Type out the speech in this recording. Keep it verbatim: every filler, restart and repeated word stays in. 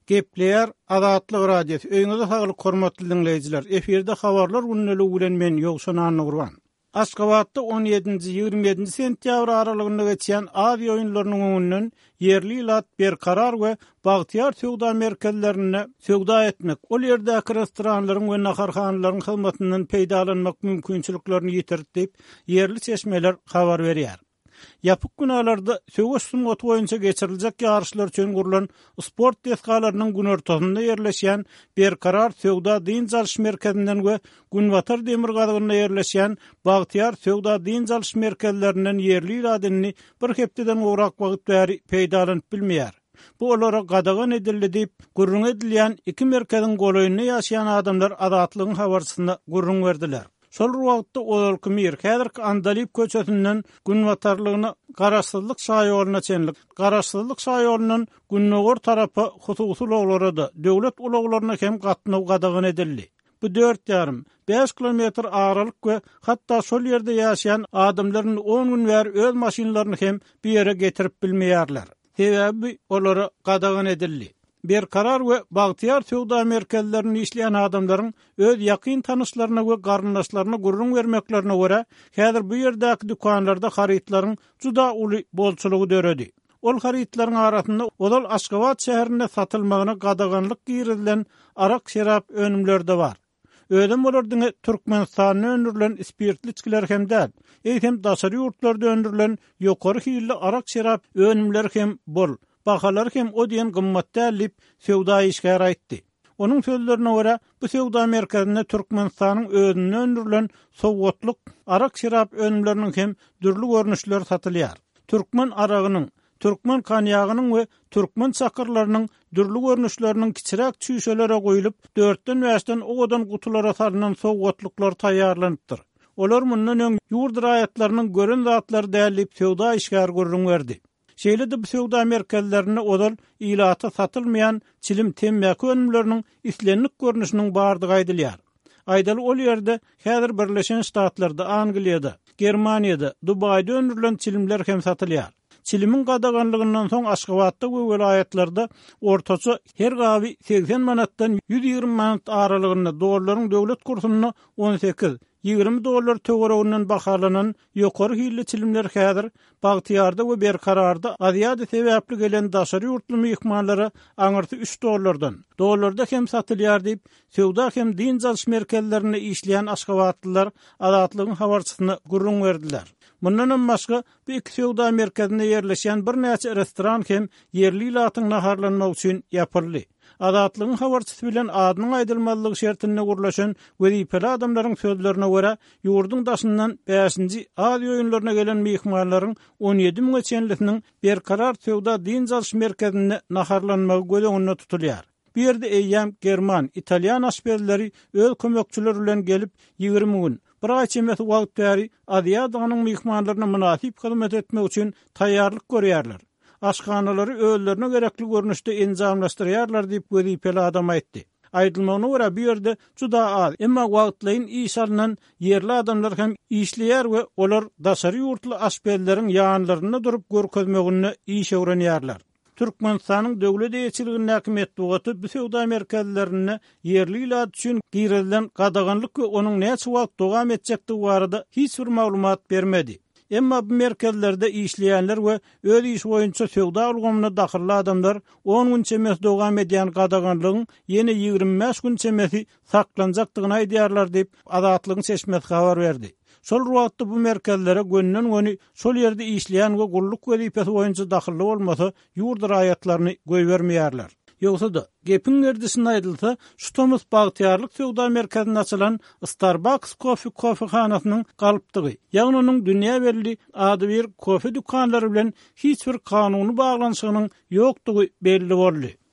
Gepleýär Azatlyk radiosu. Öňüňizde saglyk hormatly dinleýijiler. Eferde habarlar günnäli bilen men Ýogşan Anygurban. Aşgabatda on ýedinji ýygrimi ýedinji sentýabr aralygynda geçýän Aziýa oýunlarynyň öňünden yerli ýylat berkarar we bagtyar söwda merkezlerine söwda etmek, ol ýerdäki restoranlaryň we naharhanalaryň hyzmatynyň peýdalanmak mümkinçiliklerini ýitirip, yerli çeşmeler habar berýär. Yapık günalarda söwüşsün otu boýunça geçiriljek ýarşylar üçin gurulan sport deskalarynyň gün ortasynda ýerleşýän berkarar söwda din jalyş merkezinden we Günwatar demir gazygyna ýerleşýän bagtyar söwda din jalyş merkezlerinden yerli ýyladyny bir hepdeden owrak wagt bäri peýdalanyp bilmeýär. Bu olara gadagan edildi diýip gurrun edilýän iki merkeziň golaýyny ýaşaýan adamlar Azatlygyň habarçysyna gurrun berdiler. Sol wagtda olarky mir häzirki Andalip köçesinden Günwatarlygyna garaşsyzlyk şaýoluna çenlik. Garaşsyzlyk şaýolunun Günnogor tarapy hususy ulaglarda döwlet ulaglaryna hem gatnaw gadagan edildi. Bu dört ýarym beş kilometr aralyk we hatda şol ýerde ýaşaýan adamlaryň on gün bäri öz maşynalaryny hem bir ýere getirip bilmeýärler. Sebäbi olara gadagan edildi. Berkarar we bagtyar söwda merkezlerini işleyen adamlaryň öz ýakyn tanışlaryna we garyndaşlaryna gurrun bermeklerine görä, häzir bu ýerdäki dukanlarda harytlaryň juda uly bolçulugy döredi. Ol harytlaryň arasynda Odal Aşgabat şäherinde satylmagyna gadaganlyk girilen arak şerap önümlerde bar. Ödem bolardyň Türkmenistanyň öndürilen spirtli içkiler hem däl, eýsem daşary ýurtlarda öndürilen ýokary hilli arak şerap önümleri hem bol. Bahalar hem o diyen gymmatda lip söwda işgär aýtdy. Onun sözlerine görä, bu söwda merkezinde Türkmenistanyň özüne öndürilen sowgatlyk arak şerap önümleriniň hem dürli görnüşler satylýar. Türkmen aragynyň, Türkmen konyagynyň we Türkmen çakyrlarynyň dürli görnüşleriniň kiçirek çüýşelere goýulyp, dörtden beşden owadan gutulara salynan sowgatlyklar taýýarlanypdyr. Olar mundan öň ýurt raýatlarynyň gören zatlary dälip söwda işgär gurrun berdi. Şeýle de bu söwda merkezlerine odal ilata satylmayan çilim temmäki önümleriniň islenlik görnüşiniň bardygy aýdylýar. Aýdaly ol ýerde häzir Birleşen Ştatlarda, Angliýada, Germaniýada, Dubaýda öndürilen çilimler hem satylýar. Çilimin gadaganlygyndan soň Aşgabatda we welaýatlarda ortaça her gawy seksen manatdan yüz ýygrimi manat aralygynda dollarlaryň döwlet kursyna on sekiz ýygrimi dollar töwereginden bahalanan ýokary hilli çilimler häzir Bagtyarda we Berkararda azýady sebäpli gelen daşary ýurtly mehmanlara aňyrty üç dollardan dollarda hem satylýar diýip söwda hem din jalyş merkezlerine işleýän Aşgabatlylar Azatlygyň habarçysyna gurrun berdiler. Mundan başga bu iki söwda merkezinde ýerleşýän bir näçe restoran hem yerli ýylatyň naharlanmak üçin ýapyldy. Azatlygyň habarçysy bilen adynyň aýdylmalygy şertine gurlaşan wezipeli adamlaryň sözlerine görä, ýurdun daşyndan beşinji Aziýa oýunlaryna gelen mehmanlaryň on ýedi miň çenlikiniň berkarar söwda din jalyş merkezinde naharlanmagy göleňine tutulýar. Bu ýerde eýýäm German, Italian aşberleri öz kömekçileri bilen gelip ýygrimi gün bir ay çemeti wagt bäri Aziýa danyň mehmanlaryna münasip hyzmat etmek üçin taýýarlyk görýärler. Aşkanalary öýlerine gerekli görnüşde enzamlaşdyrýarlar diýip wezipeli adam aýtdy. Aýdylmagyna görä bu ýerde juda az, emma wagtlaryň iş alynan yerli adamlar hem işleýär we olar daşary ýurtly aşberleriň ýanlaryna durup görkezmegine iş öwrenýärler. Türkmenistanyň döwlet ýetirgin metbugaty bu söwda merkezlerine yerli ýylat üçin girilen gadaganlyk we onuň näçe wagt dowam etjekdigi barada hiç bir maglumat bermedi. Emma bu merkezlerde işleýänler we öz iş boýunça söwda algamyna dahilli adamlar on gün çemes dowam edýän gadaganlygyň ýene ýygrimi beş gün çemesi saklanjakdygyny aýdýarlar diýip Azatlygyň seçmesi habar berdi. Şol wagtda bu merkezlere gönnen göni şol ýerde işleýän we gulluk wezipesi boýunça dahilli bolmasa ýurt raýatlaryny goýbermeýärler. Ýogsa da gepin gerdisinde aýdylsa, şu Thomas Bagtyarlyk söwda merkezinde açylan Starbucks kofe kofehanasynyň galypdygy, ýagny onuň dünýä belli ady bir kofe dukanlary bilen hiç bir kanuny baglanyşynyň ýokdugy belli boldy.